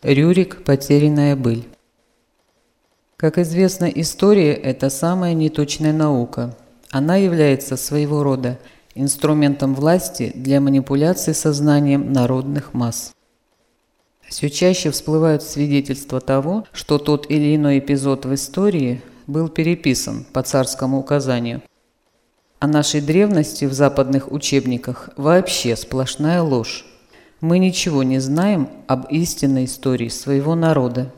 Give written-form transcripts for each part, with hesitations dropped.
Рюрик «Потерянная быль». Как известно, история – это самая неточная наука. Она является своего рода инструментом власти для манипуляции сознанием народных масс. Все чаще всплывают свидетельства того, что тот или иной эпизод в истории был переписан по царскому указанию. О нашей древности в западных учебниках вообще сплошная ложь. Мы ничего не знаем об истинной истории своего народа.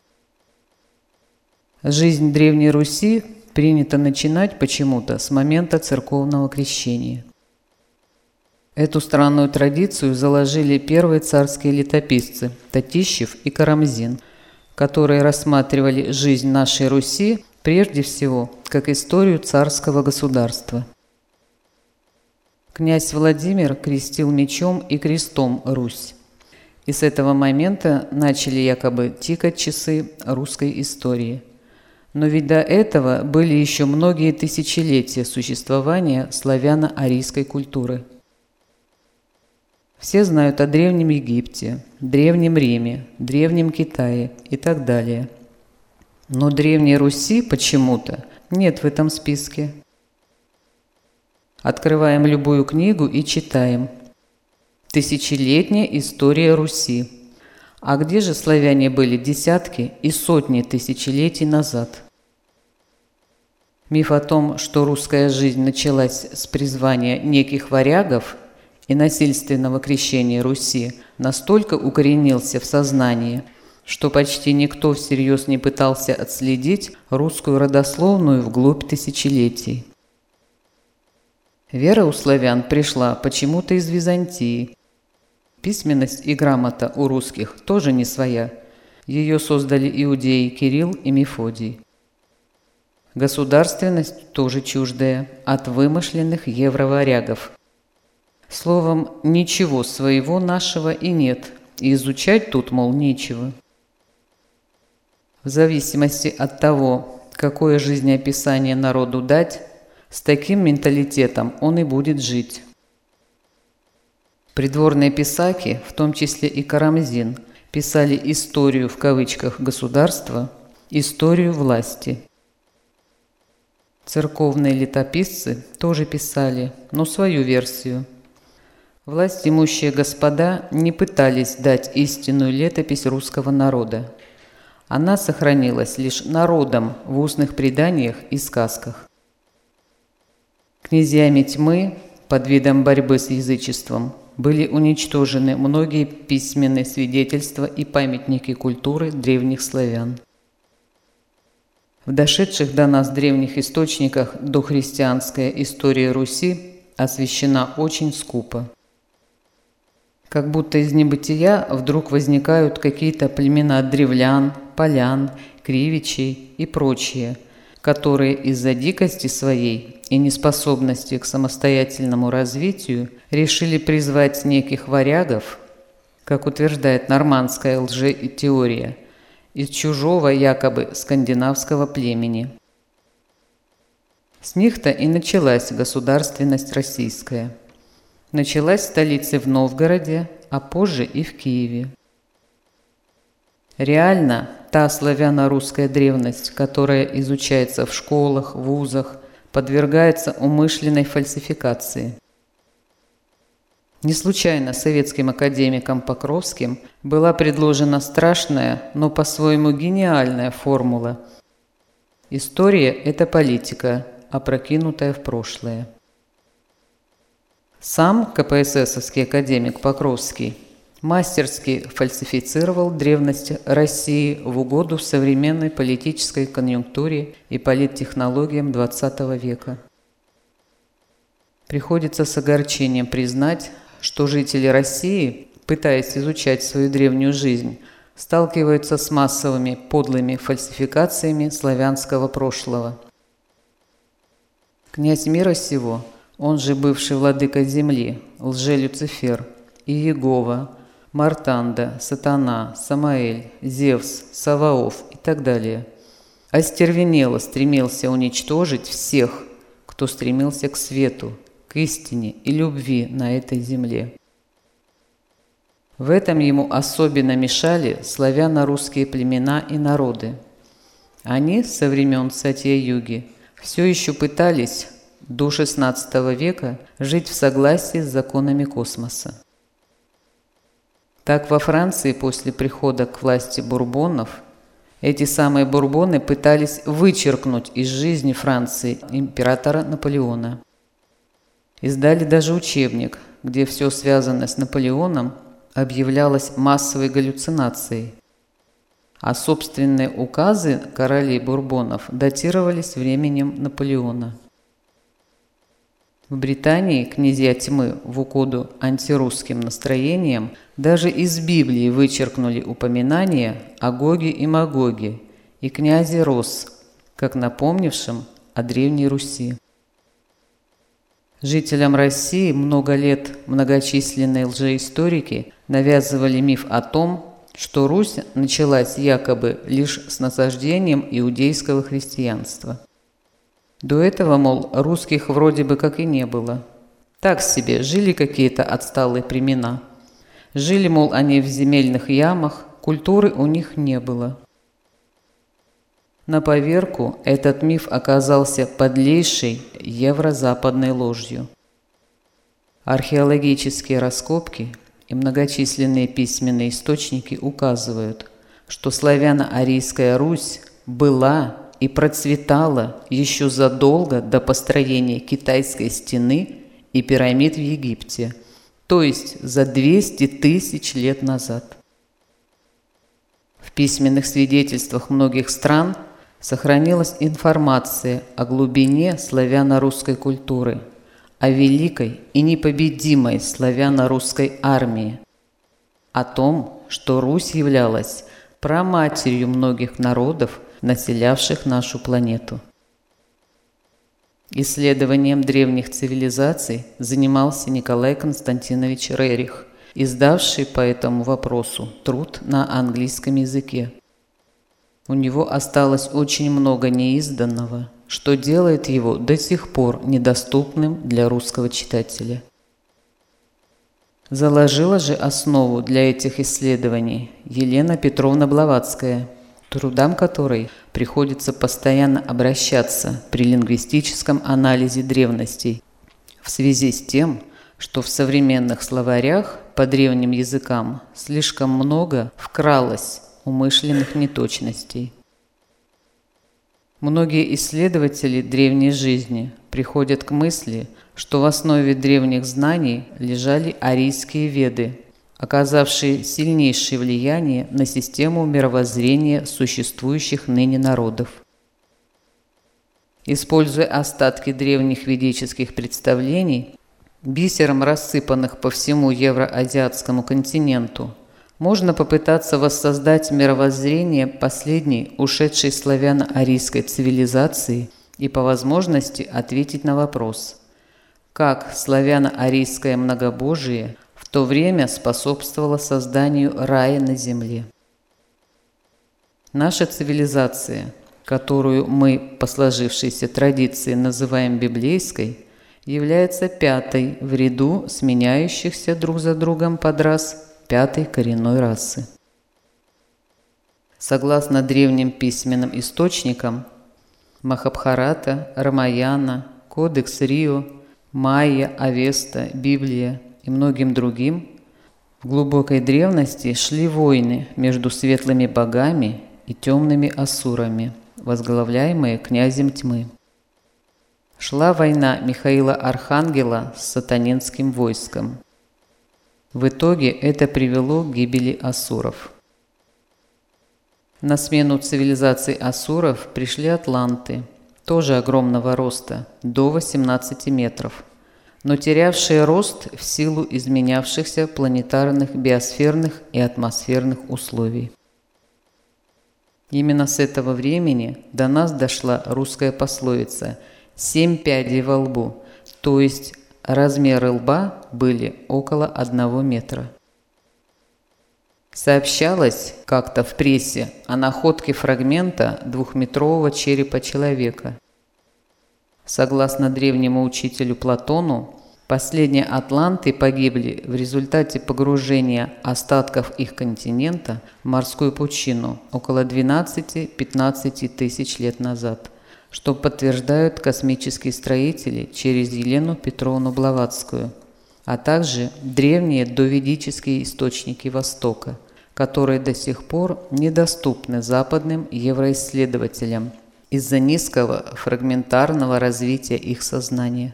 Жизнь Древней Руси принято начинать почему-то с момента церковного крещения. Эту странную традицию заложили первые царские летописцы Татищев и Карамзин, которые рассматривали жизнь нашей Руси прежде всего как историю царского государства. Князь Владимир крестил мечом и крестом Русь. И с этого момента начали якобы тикать часы русской истории. Но ведь до этого были еще многие тысячелетия существования славяно-арийской культуры. Все знают о Древнем Египте, Древнем Риме, Древнем Китае и так далее. Но Древней Руси почему-то нет в этом списке. Открываем любую книгу и читаем. Тысячелетняя история Руси. А где же славяне были десятки и сотни тысячелетий назад? Миф о том, что русская жизнь началась с призвания неких варягов и насильственного крещения Руси, настолько укоренился в сознании, что почти никто всерьез не пытался отследить русскую родословную вглубь тысячелетий. Вера у славян пришла почему-то из Византии. Письменность и грамота у русских тоже не своя. Ее создали иудеи Кирилл и Мефодий. Государственность тоже чуждая от вымышленных евроварягов. Словом, ничего своего нашего и нет, и изучать тут, мол, нечего. В зависимости от того, какое жизнеописание народу дать, с таким менталитетом он и будет жить. Придворные писаки, в том числе и Карамзин, писали историю в кавычках государства, историю власти. Церковные летописцы тоже писали, но свою версию. Власть имущие господа не пытались дать истинную летопись русского народа. Она сохранилась лишь народом в устных преданиях и сказках. Князьями тьмы под видом борьбы с язычеством были уничтожены многие письменные свидетельства и памятники культуры древних славян. В дошедших до нас древних источниках дохристианская история Руси освещена очень скупо. Как будто из небытия вдруг возникают какие-то племена древлян, полян, кривичей и прочие, которые из-за дикости своей и неспособности к самостоятельному развитию решили призвать неких варягов, как утверждает нормандская лжетеория, из чужого якобы скандинавского племени. С них-то и началась государственность российская. Началась в столице в Новгороде, а позже и в Киеве. Реально, та славяно-русская древность, которая изучается в школах, вузах, подвергается умышленной фальсификации. Не случайно советским академиком Покровским была предложена страшная, но по-своему гениальная формула. История – это политика, опрокинутая в прошлое. Сам КПССовский академик Покровский мастерски фальсифицировал древность России в угоду современной политической конъюнктуре и политтехнологиям XX века. Приходится с огорчением признать, что жители России, пытаясь изучать свою древнюю жизнь, сталкиваются с массовыми подлыми фальсификациями славянского прошлого. Князь мира сего, он же бывший владыка земли, лже-Люцифер, Иегова, Мартанда, Сатана, Самаэль, Зевс, Саваоф и так далее, остервенело стремился уничтожить всех, кто стремился к свету, к истине и любви на этой земле. В этом ему особенно мешали славяно-русские племена и народы. Они со времен Сатья-Юги все еще пытались до XVI века жить в согласии с законами космоса. Так во Франции после прихода к власти бурбонов эти самые бурбоны пытались вычеркнуть из жизни Франции императора Наполеона. Издали даже учебник, где все связанное с Наполеоном объявлялось массовой галлюцинацией, а собственные указы королей бурбонов датировались временем Наполеона. В Британии князья тьмы в угоду антирусским настроениям даже из Библии вычеркнули упоминания о Гоге и Магоге и князе Рос, как напомнившем о Древней Руси. Жителям России много лет многочисленные лжеисторики навязывали миф о том, что Русь началась якобы лишь с насаждением иудейского христианства. До этого, мол, русских вроде бы как и не было. Так себе жили какие-то отсталые племена. Жили, мол, они в земельных ямах, культуры у них не было. На поверку этот миф оказался подлейшей еврозападной ложью. Археологические раскопки и многочисленные письменные источники указывают, что славяно-арийская Русь была и процветала еще задолго до построения Китайской стены и пирамид в Египте, то есть за 200 тысяч лет назад. В письменных свидетельствах многих стран сохранилась информация о глубине славяно-русской культуры, о великой и непобедимой славяно-русской армии, о том, что Русь являлась праматерью многих народов, населявших нашу планету. Исследованием древних цивилизаций занимался Николай Константинович Рерих, издавший по этому вопросу труд на английском языке. У него осталось очень много неизданного, что делает его до сих пор недоступным для русского читателя. Заложила же основу для этих исследований Елена Петровна Блаватская, трудам которой приходится постоянно обращаться при лингвистическом анализе древностей, в связи с тем, что в современных словарях по древним языкам слишком много вкралось умышленных неточностей. Многие исследователи древней жизни приходят к мысли, что в основе древних знаний лежали арийские веды, оказавшие сильнейшее влияние на систему мировоззрения существующих ныне народов. Используя остатки древних ведических представлений, бисером рассыпанных по всему евроазиатскому континенту, можно попытаться воссоздать мировоззрение последней ушедшей славяно-арийской цивилизации и по возможности ответить на вопрос, как славяно-арийское многобожие в то время способствовало созданию рая на земле. Наша цивилизация, которую мы по сложившейся традиции называем библейской, является пятой в ряду сменяющихся друг за другом подрас пятой коренной расы. Согласно древним письменным источникам Махабхарата, Рамаяна, Кодекс Рио, Майя, Авеста, Библия и многим другим, в глубокой древности шли войны между светлыми богами и темными асурами, возглавляемые князем тьмы. Шла война Михаила Архангела с сатанинским войском. В итоге это привело к гибели асуров. На смену цивилизации асуров пришли атланты, тоже огромного роста, до 18 метров, но терявшие рост в силу изменявшихся планетарных, биосферных и атмосферных условий. Именно с этого времени до нас дошла русская пословица «семь пядей во лбу», то есть размеры лба были около 1 метра. Сообщалось как-то в прессе о находке фрагмента 2-метрового черепа человека. Согласно древнему учителю Платону, Последние атланты погибли в результате погружения остатков их континента в морскую пучину около 12-15 тысяч лет назад, что подтверждают космические строители через Елену Петровну Блаватскую, а также древние доведические источники Востока, которые до сих пор недоступны западным евроисследователям из-за низкого фрагментарного развития их сознания.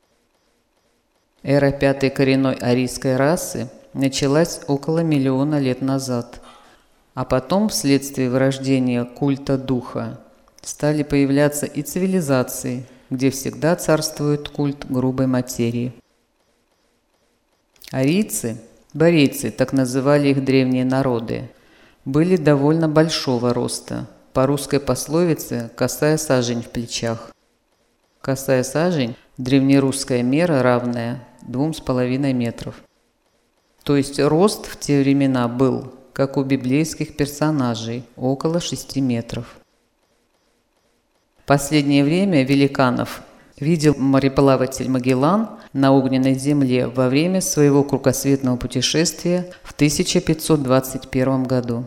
Эра пятой коренной арийской расы началась около миллиона лет назад, а потом вследствие вырождения культа духа стали появляться и цивилизации, где всегда царствует культ грубой материи. Арийцы, борейцы, так называли их древние народы, были довольно большого роста, по русской пословице «косая сажень в плечах». Косая сажень – древнерусская мера, равная 2,5 метров. То есть рост в те времена был, как у библейских персонажей, около 6 метров. В последнее время великанов видел мореплаватель Магеллан на огненной земле во время своего кругосветного путешествия в 1521 году.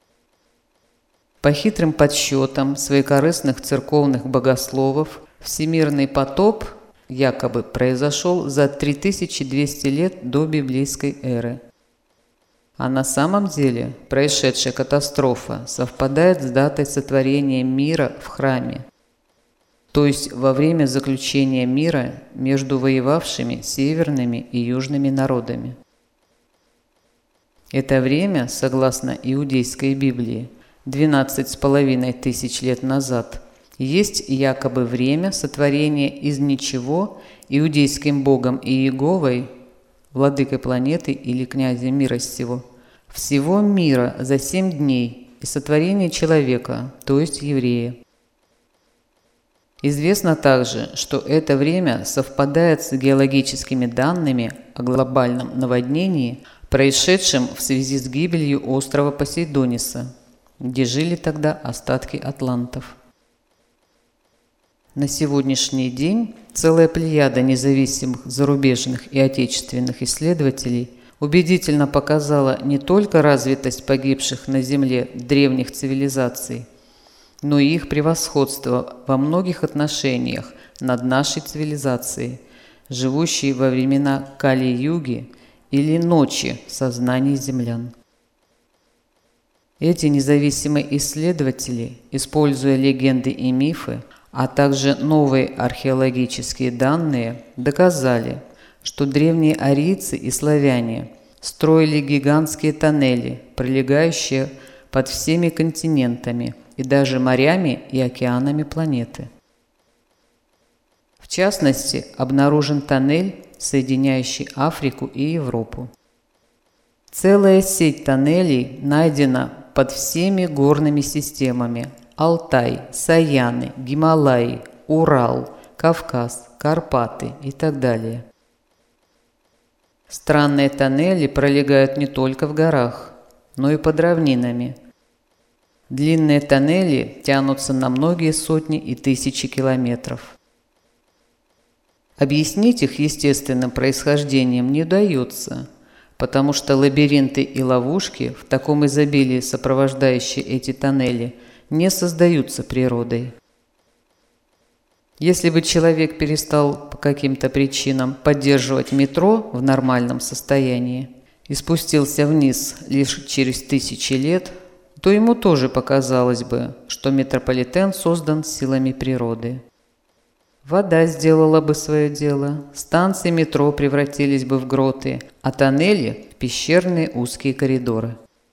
По хитрым подсчетам своекорыстных церковных богословов, всемирный потоп якобы произошел за 3200 лет до библейской эры. А на самом деле происшедшая катастрофа совпадает с датой сотворения мира в храме, то есть во время заключения мира между воевавшими северными и южными народами. Это время, согласно иудейской Библии, 12,5 тысяч лет назад, есть якобы время сотворения из ничего иудейским богом Иеговой, владыкой планеты или князем мира всего мира за 7 дней и сотворения человека, то есть еврея. Известно также, что это время совпадает с геологическими данными о глобальном наводнении, происшедшем в связи с гибелью острова Посейдониса, где жили тогда остатки атлантов. На сегодняшний день целая плеяда независимых зарубежных и отечественных исследователей убедительно показала не только развитость погибших на Земле древних цивилизаций, но и их превосходство во многих отношениях над нашей цивилизацией, живущей во времена Кали-юги или ночи в сознании землян. Эти независимые исследователи, используя легенды и мифы, а также новые археологические данные, доказали, что древние арийцы и славяне строили гигантские тоннели, пролегающие под всеми континентами и даже морями и океанами планеты. В частности, обнаружен тоннель, соединяющий Африку и Европу. Целая сеть тоннелей найдена под всеми горными системами: Алтай, Саяны, Гималаи, Урал, Кавказ, Карпаты и так далее. Странные тоннели пролегают не только в горах, но и под равнинами. Длинные тоннели тянутся на многие сотни и тысячи километров. Объяснить их естественным происхождением не удается, потому что лабиринты и ловушки, в таком изобилии сопровождающие эти тоннели, не создаются природой. Если бы человек перестал по каким-то причинам поддерживать метро в нормальном состоянии и спустился вниз лишь через 1000 лет, то ему тоже показалось бы, что метрополитен создан силами природы. Вода сделала бы свое дело, станции метро превратились бы в гроты, а тоннели – в пещерные узкие коридоры.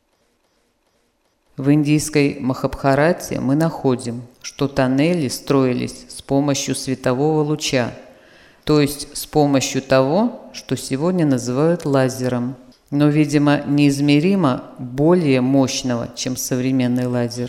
В индийской Махабхарате мы находим, что тоннели строились с помощью светового луча, то есть с помощью того, что сегодня называют лазером, но, видимо, неизмеримо более мощного, чем современный лазер.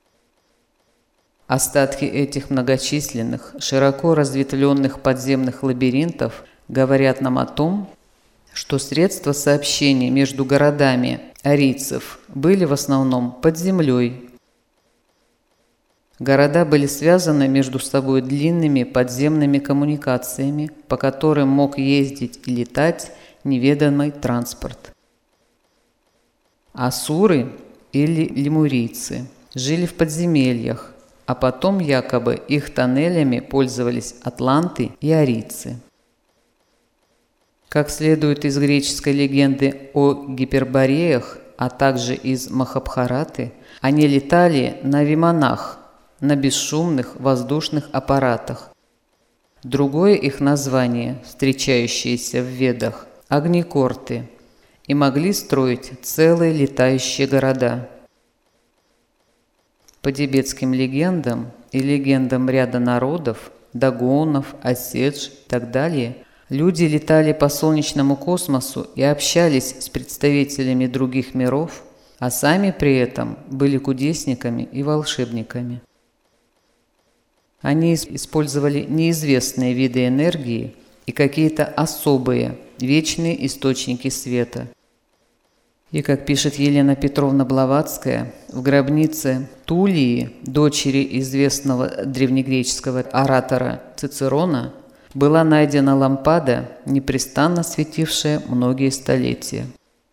Остатки этих многочисленных, широко разветвленных подземных лабиринтов говорят нам о том, что средства сообщения между городами арийцев были в основном под землей. Города были связаны между собой длинными подземными коммуникациями, по которым мог ездить и летать неведомый транспорт. Асуры или лемурийцы жили в подземельях, а потом якобы их тоннелями пользовались атланты и арийцы. Как следует из греческой легенды о гипербореях, а также из Махабхараты, они летали на виманах, на бесшумных воздушных аппаратах. Другое их название, встречающееся в Ведах – огникорты, и могли строить целые летающие города. По тибетским легендам и легендам ряда народов, дагонов, осетж и так далее, люди летали по солнечному космосу и общались с представителями других миров, а сами при этом были кудесниками и волшебниками. Они использовали неизвестные виды энергии и какие-то особые, вечные источники света. И, как пишет Елена Петровна Блаватская, в гробнице Тулии, дочери известного древнегреческого оратора Цицерона, была найдена лампада, непрестанно светившая многие столетия.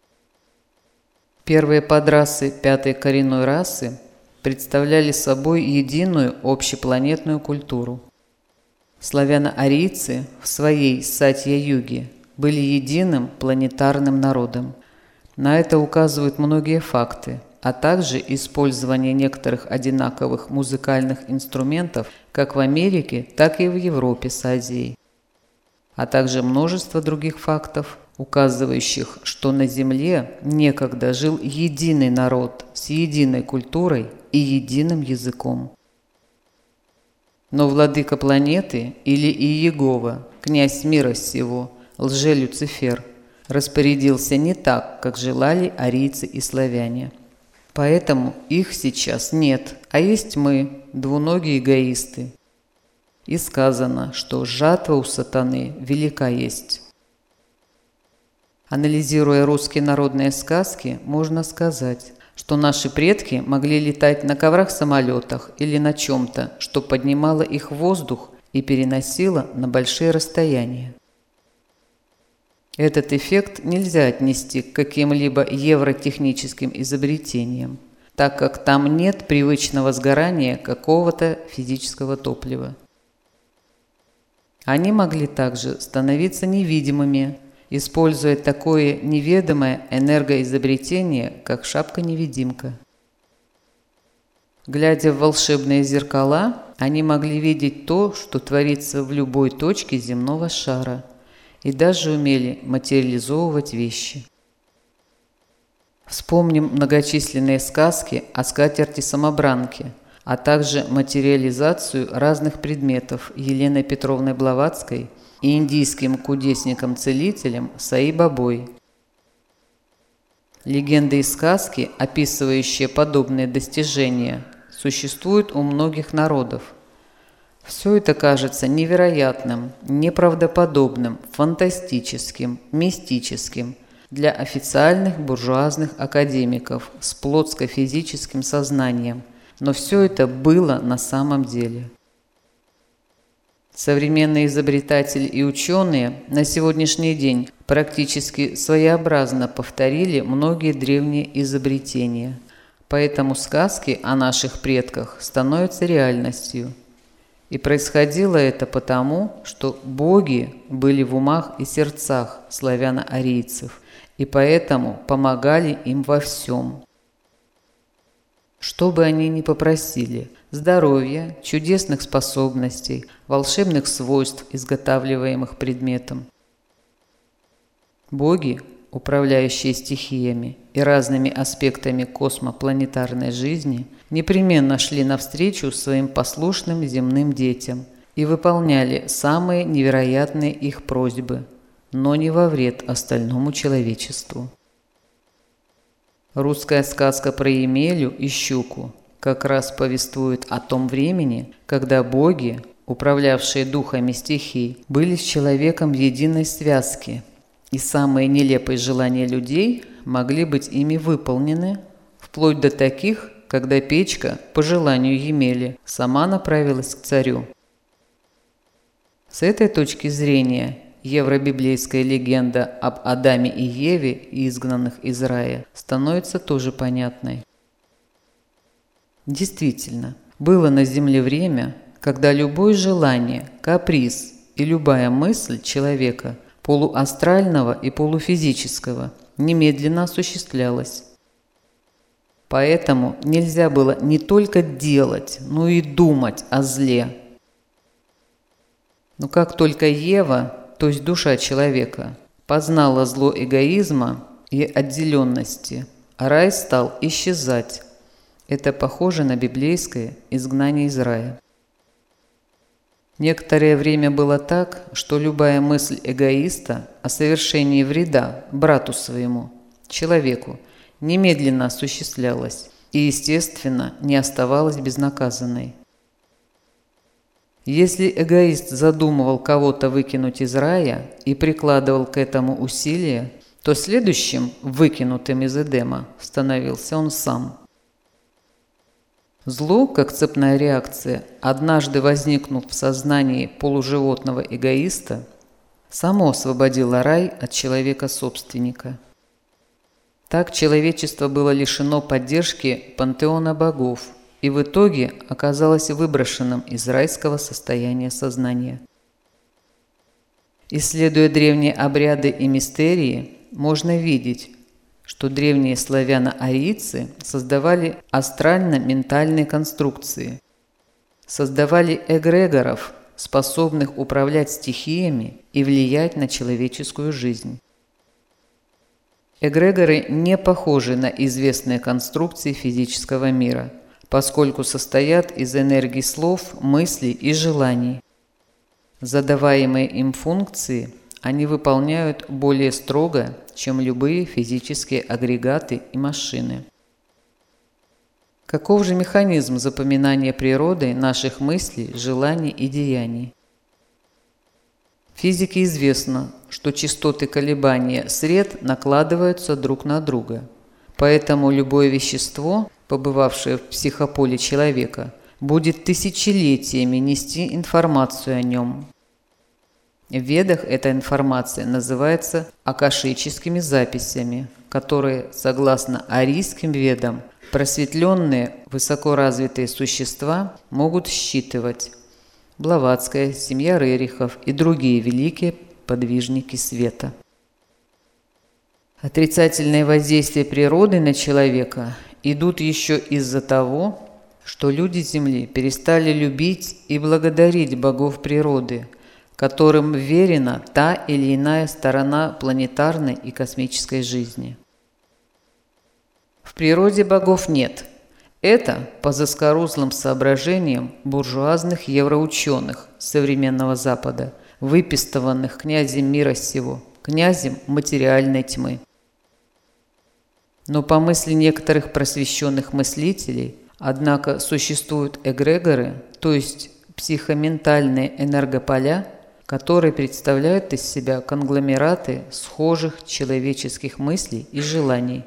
Первые подрасы пятой коренной расы представляли собой единую общепланетную культуру. Славяно-арийцы в своей Сатья-юге были единым планетарным народом. На это указывают многие факты, а также использование некоторых одинаковых музыкальных инструментов как в Америке, так и в Европе с Азией, а также множество других фактов, указывающих, что на Земле некогда жил единый народ с единой культурой и единым языком. Но владыка планеты или Иегова, князь мира сего, лже-Люцифер, распорядился не так, как желали арийцы и славяне. Поэтому их сейчас нет, а есть мы, двуногие эгоисты. И сказано, что жатва у сатаны велика есть. Анализируя русские народные сказки, можно сказать, что наши предки могли летать на коврах-самолетах или на чем-то, что поднимало их в воздух и переносило на большие расстояния. Этот эффект нельзя отнести к каким-либо евротехническим изобретениям, так как там нет привычного сгорания какого-то физического топлива. Они могли также становиться невидимыми, используя такое неведомое энергоизобретение, как шапка-невидимка. Глядя в волшебные зеркала, они могли видеть то, что творится в любой точке земного шара, и даже умели материализовывать вещи. Вспомним многочисленные сказки о скатерти-самобранке, а также материализацию разных предметов Еленой Петровной Блаватской и индийским кудесником-целителем Саи-Бабой. Легенды и сказки, описывающие подобные достижения, существуют у многих народов. Все это кажется невероятным, неправдоподобным, фантастическим, мистическим для официальных буржуазных академиков с плотско-физическим сознанием, но все это было на самом деле. Современные изобретатели и ученые на сегодняшний день практически своеобразно повторили многие древние изобретения, поэтому сказки о наших предках становятся реальностью. И происходило это потому, что боги были в умах и сердцах славяно-арийцев, и поэтому помогали им во всем. Что бы они ни попросили – здоровья, чудесных способностей, волшебных свойств, изготавливаемых предметом. Боги, управляющие стихиями и разными аспектами космопланетарной жизни, непременно шли навстречу своим послушным земным детям и выполняли самые невероятные их просьбы, но не во вред остальному человечеству. Русская сказка про Емелю и щуку как раз повествует о том времени, когда боги, управлявшие духами стихий, были с человеком в единой связке, и самые нелепые желания людей могли быть ими выполнены, вплоть до таких, когда печка, по желанию Емели, сама направилась к царю. С этой точки зрения евробиблейская легенда об Адаме и Еве, изгнанных из рая, становится тоже понятной. Действительно, было на земле время, когда любое желание, каприз и любая мысль человека, полуастрального и полуфизического, немедленно осуществлялась. Поэтому нельзя было не только делать, но и думать о зле. Но как только Ева, то есть душа человека, познала зло эгоизма и отделенности, рай стал исчезать. Это похоже на библейское изгнание из рая. Некоторое время было так, что любая мысль эгоиста о совершении вреда брату своему, человеку, немедленно осуществлялась и, естественно, не оставалась безнаказанной. Если эгоист задумывал кого-то выкинуть из рая и прикладывал к этому усилия, то следующим выкинутым из Эдема становился он сам. Зло, как цепная реакция, однажды возникнув в сознании полуживотного эгоиста, само освободило рай от человека-собственника. Так человечество было лишено поддержки пантеона богов и в итоге оказалось выброшенным из райского состояния сознания. Исследуя древние обряды и мистерии, можно видеть, что древние славяно-арийцы создавали астрально-ментальные конструкции, создавали эгрегоров, способных управлять стихиями и влиять на человеческую жизнь. Эгрегоры не похожи на известные конструкции физического мира, поскольку состоят из энергии слов, мыслей и желаний. Задаваемые им функции они выполняют более строго, чем любые физические агрегаты и машины. Каков же механизм запоминания природой наших мыслей, желаний и деяний? Физике известно, что частоты колебания сред накладываются друг на друга, поэтому любое вещество, побывавшее в психополе человека, будет тысячелетиями нести информацию о нем. В Ведах эта информация называется акашическими записями, которые, согласно арийским Ведам, просветленные высокоразвитые существа могут считывать. Блаватская, семья Рерихов и другие великие подвижники света. Отрицательные воздействия природы на человека идут еще из-за того, что люди Земли перестали любить и благодарить богов природы, которым верена та или иная сторона планетарной и космической жизни. В природе богов нет. Это по заскорузлым соображениям буржуазных евроученых современного Запада, выпистыванных князем мира сего, князем материальной тьмы. Но по мысли некоторых просвещенных мыслителей, однако существуют эгрегоры, то есть психоментальные энергополя, которые представляют из себя конгломераты схожих человеческих мыслей и желаний.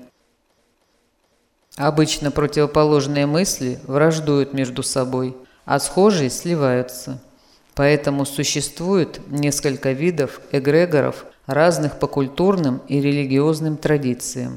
Обычно противоположные мысли враждуют между собой, а схожие сливаются. Поэтому существует несколько видов эгрегоров, разных по культурным и религиозным традициям.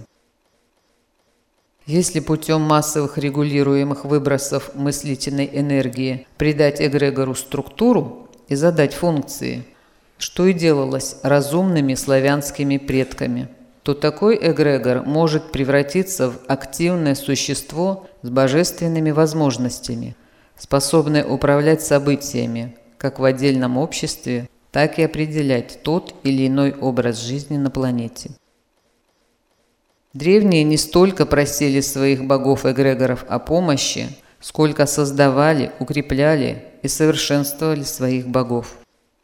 Если путем массовых регулируемых выбросов мыслительной энергии придать эгрегору структуру и задать функции, что и делалось разумными славянскими предками, то такой эгрегор может превратиться в активное существо с божественными возможностями, способное управлять событиями, как в отдельном обществе, так и определять тот или иной образ жизни на планете. Древние не столько просили своих богов-эгрегоров о помощи, сколько создавали, укрепляли и совершенствовали своих богов.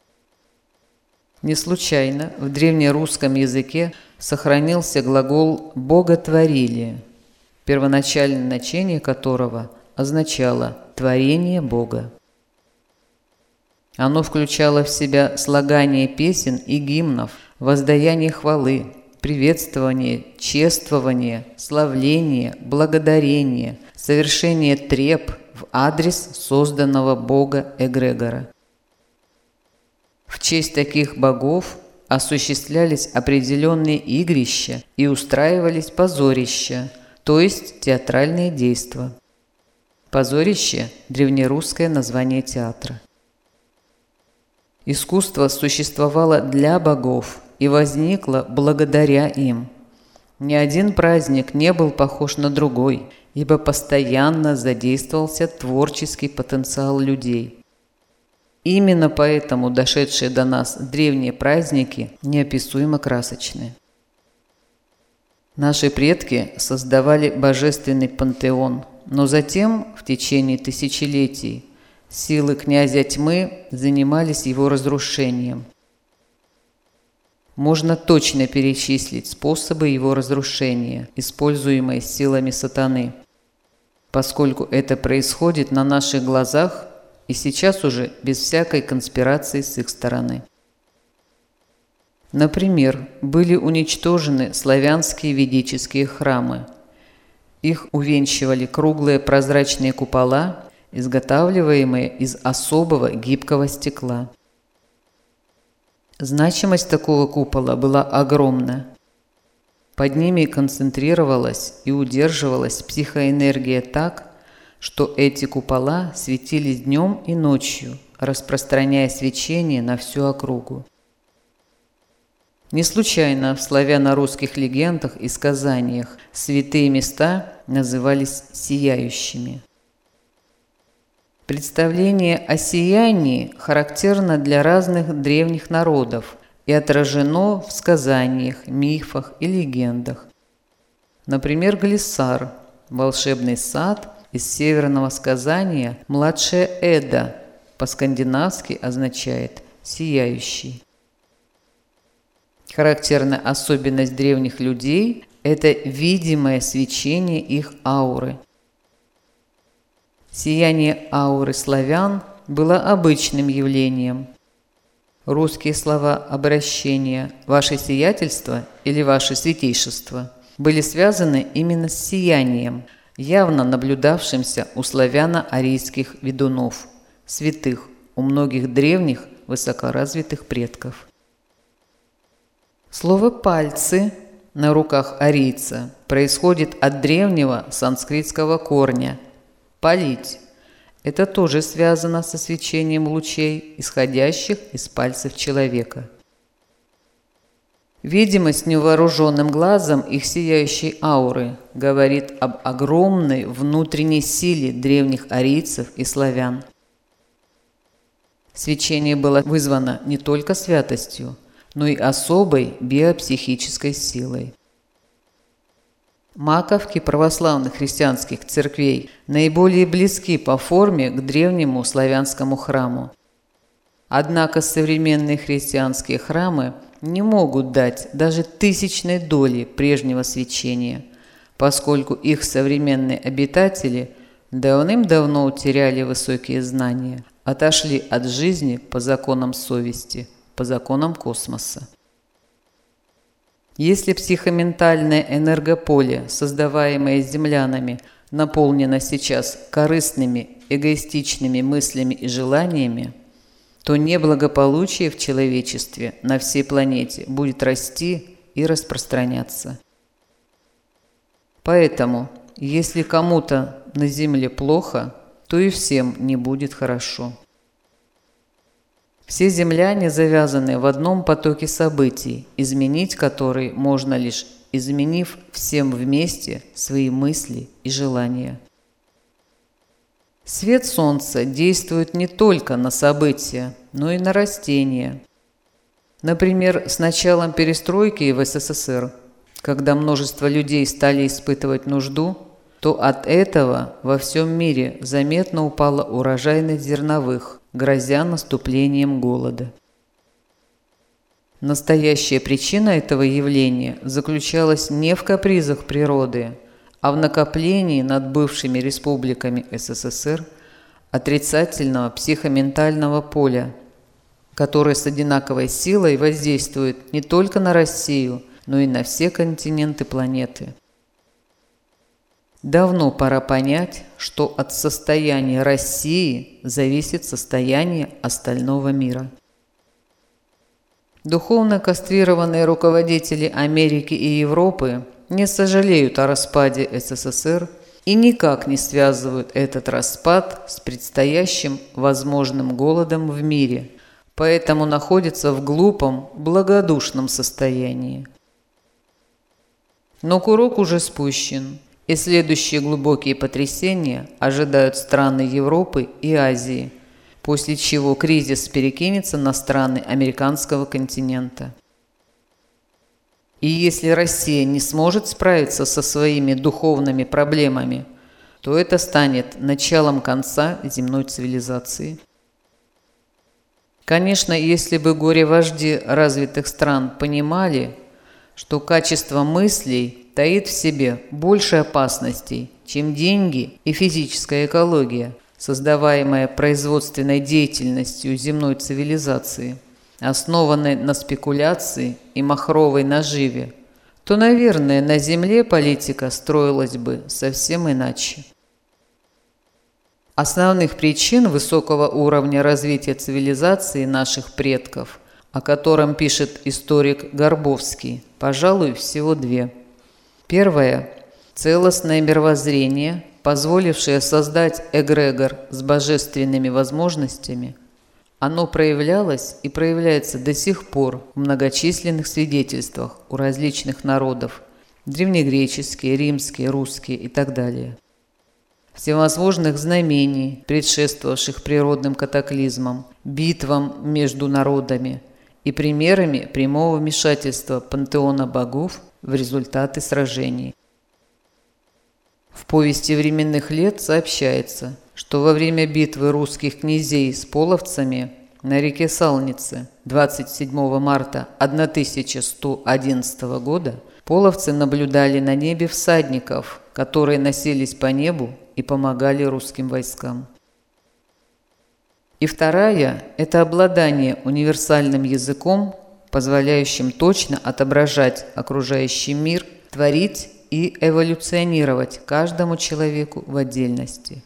Не случайно в древнерусском языке сохранился глагол «боготворили», первоначальное значение которого означало «творение Бога». Оно включало в себя слагание песен и гимнов, воздаяние хвалы, приветствование, чествование, славление, благодарение, совершение треп в адрес созданного бога эгрегора. В честь таких богов осуществлялись определенные игрища и устраивались позорища, то есть театральные действия. Позорище – древнерусское название театра. Искусство существовало для богов и возникло благодаря им. Ни один праздник не был похож на другой, ибо постоянно задействовался творческий потенциал людей. Именно поэтому дошедшие до нас древние праздники неописуемо красочны. Наши предки создавали божественный пантеон, но затем, в течение тысячелетий, силы князя тьмы занимались его разрушением. Можно точно перечислить способы его разрушения, используемые силами сатаны, поскольку это происходит на наших глазах и сейчас уже без всякой конспирации с их стороны. Например, были уничтожены славянские ведические храмы. Их увенчивали круглые прозрачные купола, изготавливаемые из особого гибкого стекла. Значимость такого купола была огромна. Под ними концентрировалась и удерживалась психоэнергия так, что эти купола светились днем и ночью, распространяя свечение на всю округу. Не случайно в славяно-русских легендах и сказаниях святые места назывались сияющими. Представление о сиянии характерно для разных древних народов и отражено в сказаниях, мифах и легендах. Например, Глиссар – волшебный сад из северного сказания «Младшая Эда», по-скандинавски означает «сияющий». Характерная особенность древних людей – это видимое свечение их ауры. Сияние ауры славян было обычным явлением. Русские слова обращения «Ваше сиятельство» или «Ваше святейшество» были связаны именно с сиянием, явно наблюдавшимся у славяно-арийских ведунов, святых, у многих древних высокоразвитых предков. Слово «пальцы» на руках арийца происходит от древнего санскритского корня «палить». Это тоже связано со свечением лучей, исходящих из пальцев человека. Видимость невооруженным глазом их сияющей ауры говорит об огромной внутренней силе древних арийцев и славян. Свечение было вызвано не только святостью, но и особой биопсихической силой. Маковки православных христианских церквей наиболее близки по форме к древнему славянскому храму. Однако современные христианские храмы не могут дать даже тысячной доли прежнего свечения, поскольку их современные обитатели давным-давно утеряли высокие знания, отошли от жизни по законам совести, по законам космоса. Если психоментальное энергополе, создаваемое землянами, наполнено сейчас корыстными, эгоистичными мыслями и желаниями, то неблагополучие в человечестве на всей планете будет расти и распространяться. Поэтому, если кому-то на Земле плохо, то и всем не будет хорошо. Все земляне завязаны в одном потоке событий, изменить который можно лишь изменив всем вместе свои мысли и желания. Свет Солнца действует не только на события, но и на растения. Например, с началом перестройки в СССР, когда множество людей стали испытывать нужду, то от этого во всем мире заметно упала урожайность зерновых, грозя наступлением голода. Настоящая причина этого явления заключалась не в капризах природы, а в накоплении над бывшими республиками СССР отрицательного психоментального поля, которое с одинаковой силой воздействует не только на Россию, но и на все континенты планеты. Давно пора понять, что от состояния России зависит состояние остального мира. Духовно кастрированные руководители Америки и Европы не сожалеют о распаде СССР и никак не связывают этот распад с предстоящим возможным голодом в мире, поэтому находятся в глупом, благодушном состоянии. Но курок уже спущен, и следующие глубокие потрясения ожидают страны Европы и Азии, после чего кризис перекинется на страны американского континента. И если Россия не сможет справиться со своими духовными проблемами, то это станет началом конца земной цивилизации. Конечно, если бы горе-вожди развитых стран понимали, что качество мыслей таит в себе больше опасностей, чем деньги и физическая экология, создаваемая производственной деятельностью земной цивилизации, основанной на спекуляции и махровой наживе, то, наверное, на Земле политика строилась бы совсем иначе. Основных причин высокого уровня развития цивилизации наших предков, о котором пишет историк Горбовский, пожалуй, всего две. Первое – целостное мировоззрение, позволившее создать эгрегор с божественными возможностями. Оно проявлялось и проявляется до сих пор в многочисленных свидетельствах у различных народов – древнегреческие, римские, русские и так далее. Всевозможных знамений, предшествовавших природным катаклизмам, битвам между народами и примерами прямого вмешательства пантеона богов в результаты сражений. В повести временных лет сообщается, что во время битвы русских князей с половцами на реке Салнице 27 марта 1111 года половцы наблюдали на небе всадников, которые носились по небу и помогали русским войскам. И вторая – это обладание универсальным языком, позволяющим точно отображать окружающий мир, творить и эволюционировать каждому человеку в отдельности.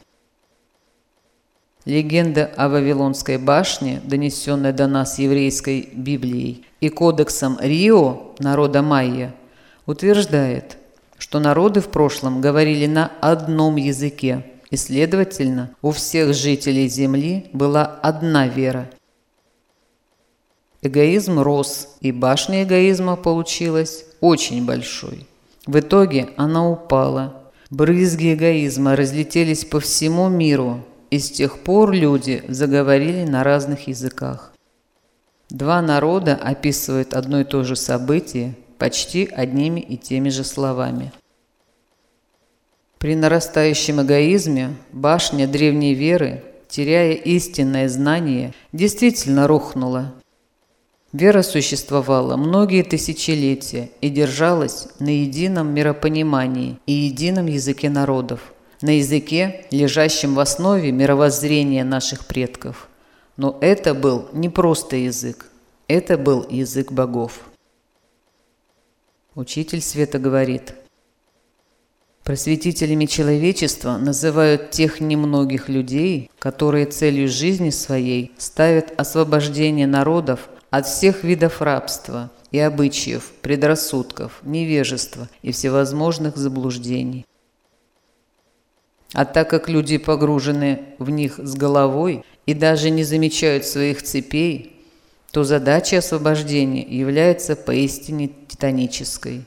Легенда о Вавилонской башне, донесенная до нас еврейской Библией и кодексом Рио народа майя, утверждает, что народы в прошлом говорили на одном языке, и, следовательно, у всех жителей Земли была одна вера. Эгоизм рос, и башня эгоизма получилась очень большой. В итоге она упала. Брызги эгоизма разлетелись по всему миру, и с тех пор люди заговорили на разных языках. Два народа описывают одно и то же событие почти одними и теми же словами. При нарастающем эгоизме башня древней веры, теряя истинное знание, действительно рухнула. Вера существовала многие тысячелетия и держалась на едином миропонимании и едином языке народов, на языке, лежащем в основе мировоззрения наших предков. Но это был не просто язык, это был язык богов. Учитель Света говорит: просветителями человечества называют тех немногих людей, которые целью жизни своей ставят освобождение народов от всех видов рабства и обычаев, предрассудков, невежества и всевозможных заблуждений. А так как люди погружены в них с головой и даже не замечают своих цепей, то задача освобождения является поистине титанической.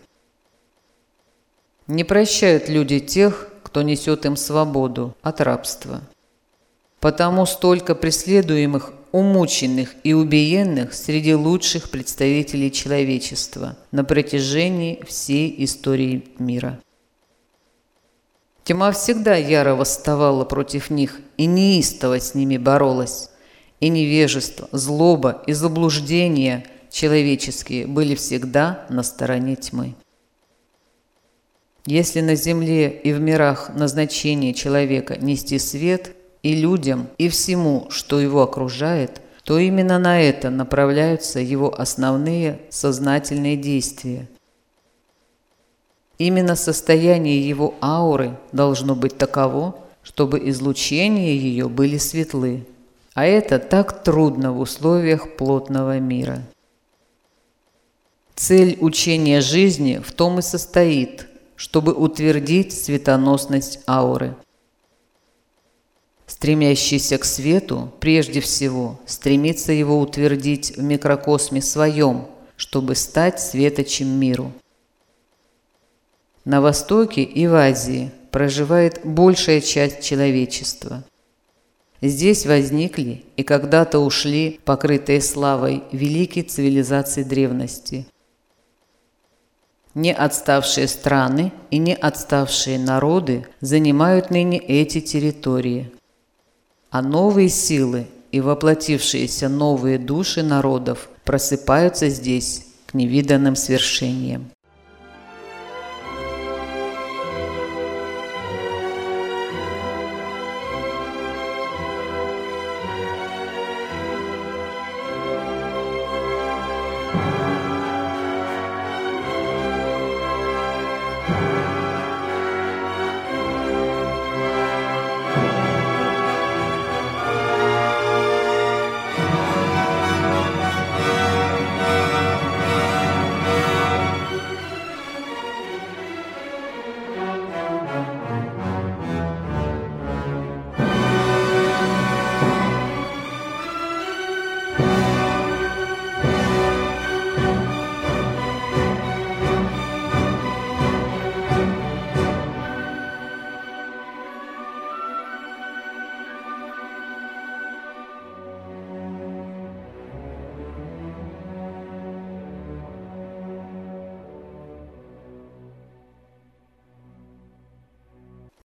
Не прощают люди тех, кто несет им свободу от рабства. Потому столько преследуемых, умученных и убиенных среди лучших представителей человечества на протяжении всей истории мира. Тьма всегда яро восставала против них и неистово с ними боролась, и невежество, злоба и заблуждения человеческие были всегда на стороне тьмы. Если на земле и в мирах назначение человека нести свет и людям, и всему, что его окружает, то именно на это направляются его основные сознательные действия. Именно состояние его ауры должно быть таково, чтобы излучения ее были светлы. А это так трудно в условиях плотного мира. Цель учения жизни в том и состоит, чтобы утвердить светоносность ауры. Стремящийся к свету, прежде всего, стремится его утвердить в микрокосме своем, чтобы стать светочем миру. На Востоке и в Азии проживает большая часть человечества. Здесь возникли и когда-то ушли, покрытые славой, великие цивилизации древности. Не отставшие страны и не отставшие народы занимают ныне эти территории, а новые силы и воплотившиеся новые души народов просыпаются здесь к невиданным свершениям.